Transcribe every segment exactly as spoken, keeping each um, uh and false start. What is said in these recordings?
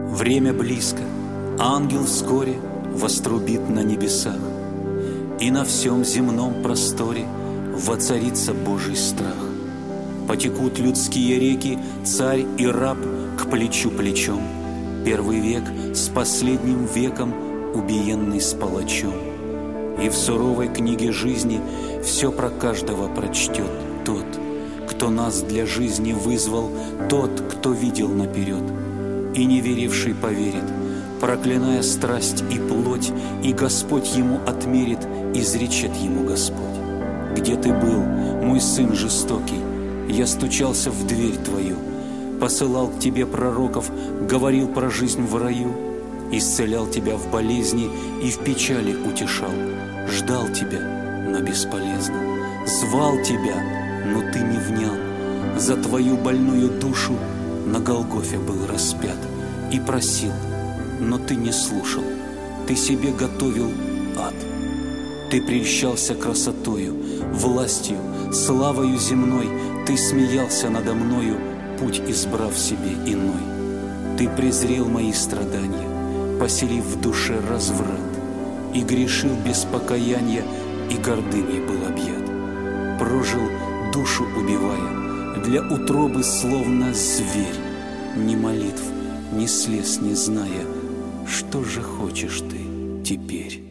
Время близко, ангел вскоре вострубит на небесах, и на всем земном просторе воцарится Божий страх. Потекут людские реки, царь и раб к плечу плечом, первый век с последним веком, убиенный с палачом. И в суровой книге жизни все про каждого прочтет тот, кто нас для жизни вызвал, тот, кто видел наперед. И неверивший поверит, проклиная страсть и плоть, и Господь ему отмерит, изречет ему Господь: где ты был, мой сын жестокий? Я стучался в дверь твою, посылал к тебе пророков, говорил про жизнь в раю, исцелял тебя в болезни и в печали утешал, ждал тебя, но бесполезно, звал тебя, но ты не внял. За твою больную душу на Голгофе был распят и просил, но ты не слушал, ты себе готовил ад. Ты прельщался красотою, властью, славою земной, ты смеялся надо мною, путь избрав себе иной. Ты презрел мои страдания, поселив в душе разврат, и грешил без покаяния, и гордыней был объят. Прожил, душу убивая, для утробы словно зверь, ни молитв, ни слез не зная, что же хочешь ты теперь?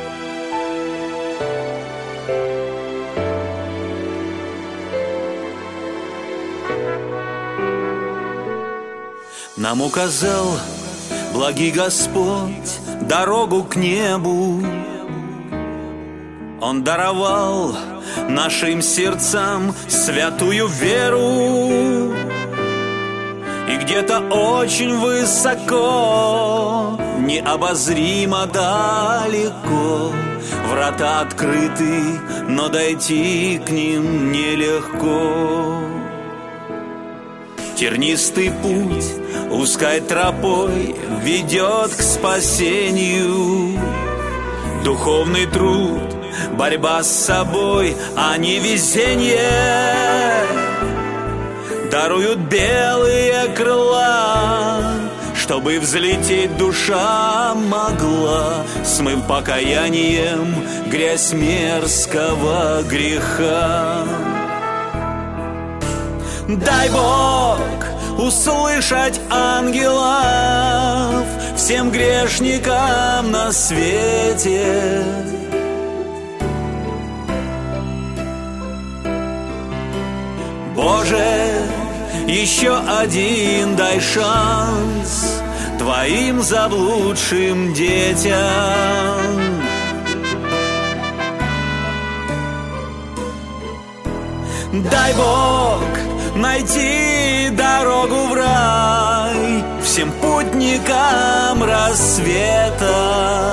Нам указал благий Господь дорогу к небу. Он даровал нашим сердцам святую веру. И где-то очень высоко, необозримо далеко, врата открыты, но дойти к ним нелегко. Тернистый путь узкой тропой ведет к спасению. Духовный труд, борьба с собой, а не везение, даруют белые крыла, чтобы взлететь душа могла, смыв покаянием грязь мерзкого греха. Дай Бог услышать ангелов всем грешникам на свете. Боже, еще один дай шанс твоим заблудшим детям. Дай Бог найти дорогу в рай всем путникам рассвета.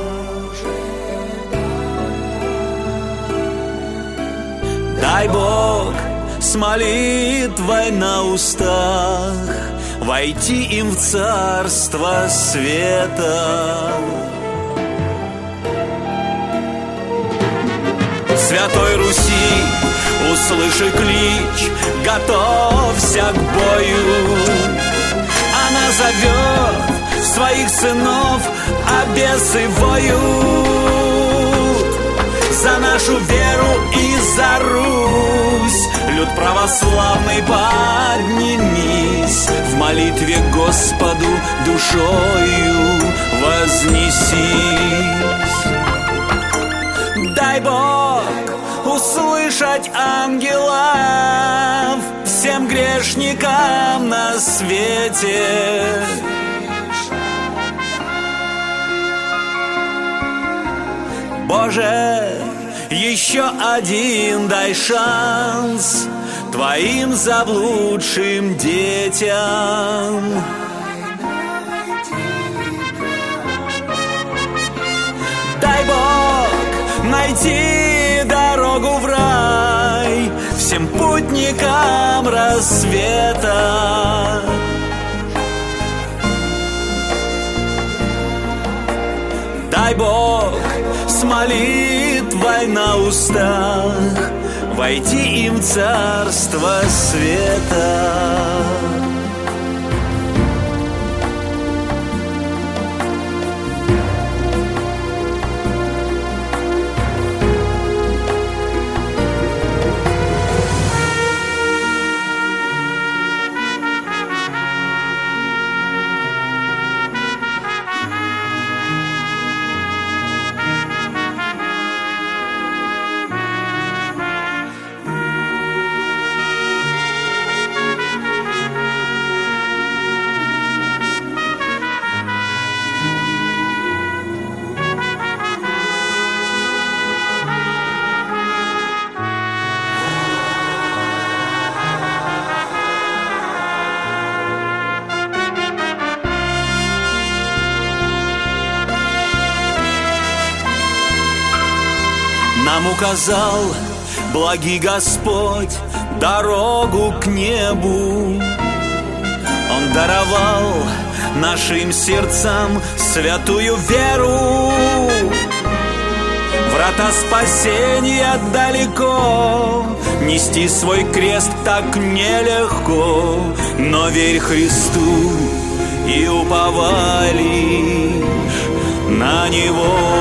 Дай Бог с молитвой на устах войти им в царство света. Святой Руси, услыши клич, готовься к бою. Она зовет своих сынов, а бесы воют. За нашу веру и за Русь, люд православный, поднимись, в молитве Господу душою вознесись. Дай Бог услышать ангелов всем грешникам на свете. Боже, еще один дай шанс твоим заблудшим детям. Дай Бог найти дорогу в рай всем путникам рассвета. Дай Бог с молитвой на устах войти им в царство света. Нам указал благий Господь дорогу к небу. Он даровал нашим сердцам святую веру. Врата спасения далеко, нести свой крест так нелегко. Но верь Христу и уповай лишь на Него.